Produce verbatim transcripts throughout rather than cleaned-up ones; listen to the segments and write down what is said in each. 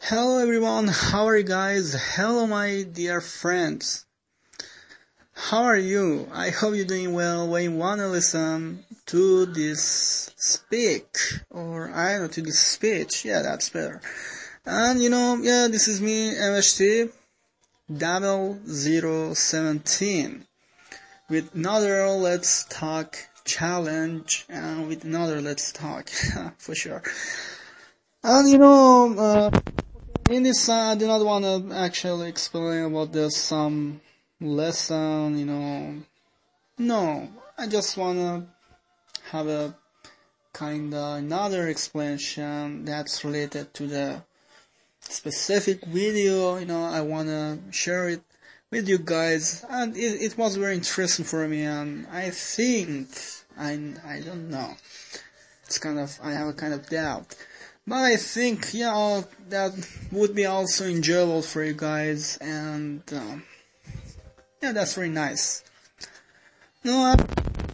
Hello everyone, how are you guys? Hello my dear friends. How are you? I hope you're doing well when you wanna listen to this speak, or I don't know, to this speech. Yeah, that's better. And you know, yeah, this is me, M H T, double zero seventeen, with another Let's Talk challenge, and with another Let's Talk, for sure. And you know, uh, in this, uh, I do not want to actually explain about this some lesson, you know. No, I just want to have a kind of another explanation that's related to the specific video, you know. I want to share it with you guys, and it, it was very interesting for me, and I think, I, I don't know, it's kind of, I have a kind of doubt. But I think, yeah, that would be also enjoyable for you guys, and um, yeah, that's very nice. No, uh,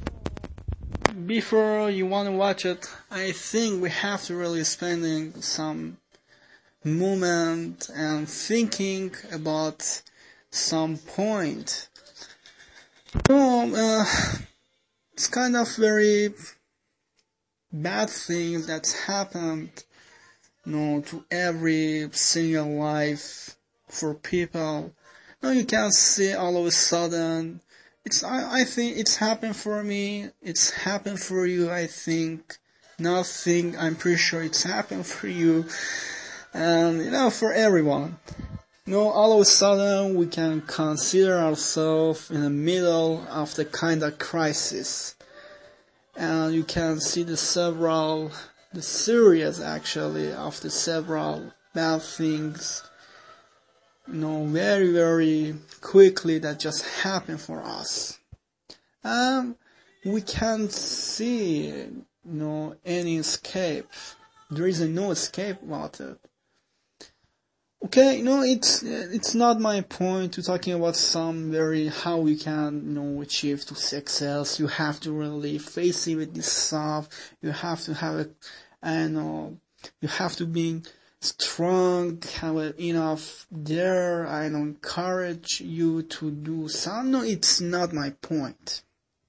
before you want to watch it, I think we have to really spending some moment and thinking about some point. No, uh, it's kind of very bad thing that's happened, you know, to every single life for people. No, you can see all of a sudden. It's I, I think it's happened for me. It's happened for you. I think nothing. I'm pretty sure it's happened for you, and you know, for everyone. You know, all of a sudden we can consider ourselves in the middle of the kind of crisis, and you can see the several. The series actually of the several bad things, you know, very very quickly that just happen for us. Um, we can't see, you know, any escape. There is no escape about it. Okay, you know, it's it's not my point to talking about some very how we can, you know, achieve to success. You have to really face it with this stuff. You have to have a, I know, you have to be strong, have enough there. I don't encourage you to do some. No, it's not my point.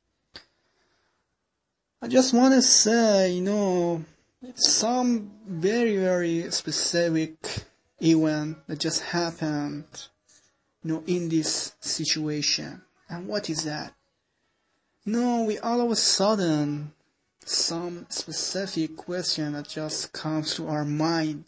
I just want to say, you know, it's some very very specific event that just happened, you know, in this situation. And what is that? No, we all of a sudden, some specific question that just comes to our mind.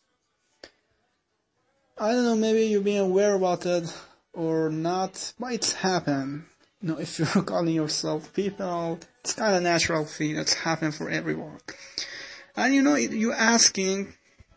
I don't know, maybe you've been aware about it or not, but it's happened. You know, if you're calling yourself people, it's kind of natural thing that's happened for everyone. And you know, you're asking,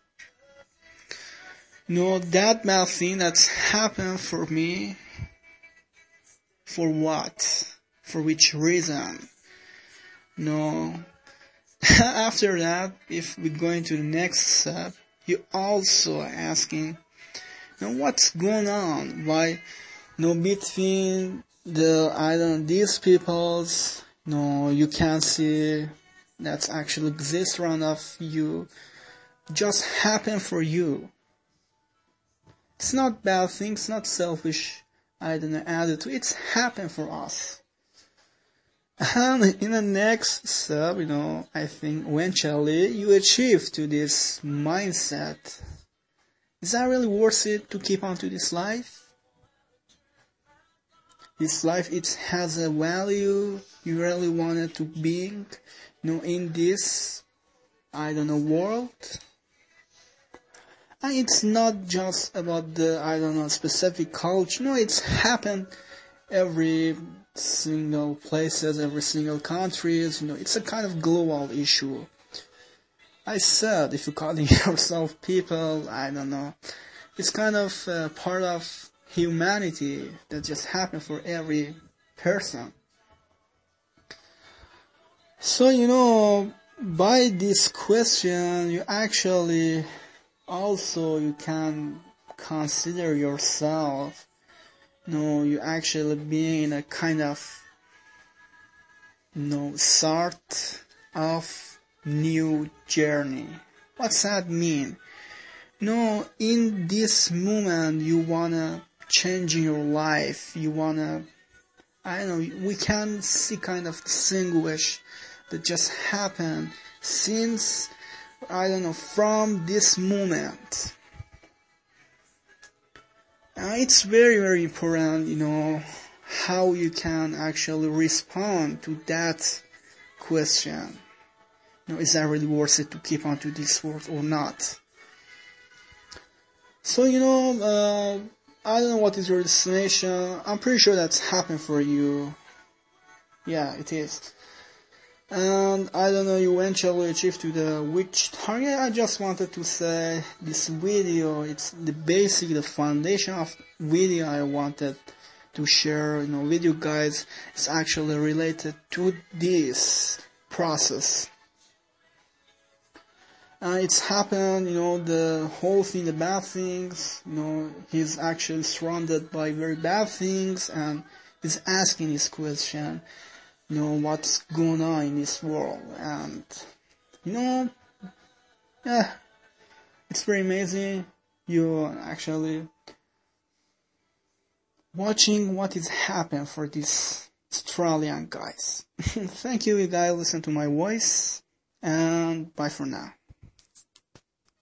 no, that bad thing that's happened for me, for what? For which reason? No. After that, if we go into the next step, you're also asking, now what's going on? Why, no, between the, I don't know, these peoples, no, you can't see that's actually exists around of you, just happen for you. It's not bad thing, it's not selfish, I don't know, attitude, it's happened for us. And in the next step, you know, I think eventually you achieve to this mindset. Is that really worth it to keep on to this life? This life, it has a value you really wanted to be, you know, in this, I don't know, world. And it's not just about the, I don't know, specific culture. No, it's happened every single places, every single countries. You know, it's a kind of global issue. I said, if you're calling yourself people, I don't know, it's kind of uh, part of humanity that just happened for every person. So, you know, by this question, you actually also you can consider yourself, you know, you actually being in a kind of, you know, sort of new journey. What's that mean? No, in this moment you wanna change your life, you wanna, I don't know, we can see kind of distinguish that just happened since, I don't know, from this moment. Uh, it's very, very important, you know, how you can actually respond to that question. You know, is that really worth it to keep on to this world or not? So, you know, uh, I don't know what is your destination. I'm pretty sure that's happened for you. Yeah, it is. And I don't know, you eventually achieve to the which target. I just wanted to say this video, it's the basic, the foundation of video I wanted to share, you know, with you guys. It's actually related to this process. Uh, it's happened, you know, the whole thing, the bad things, you know, he's actually surrounded by very bad things, and he's asking this question, you know, what's going on in this world, and, you know, yeah, it's very amazing, you're actually watching what is happening for these Australian guys. Thank you, you guys, listen to my voice, and bye for now.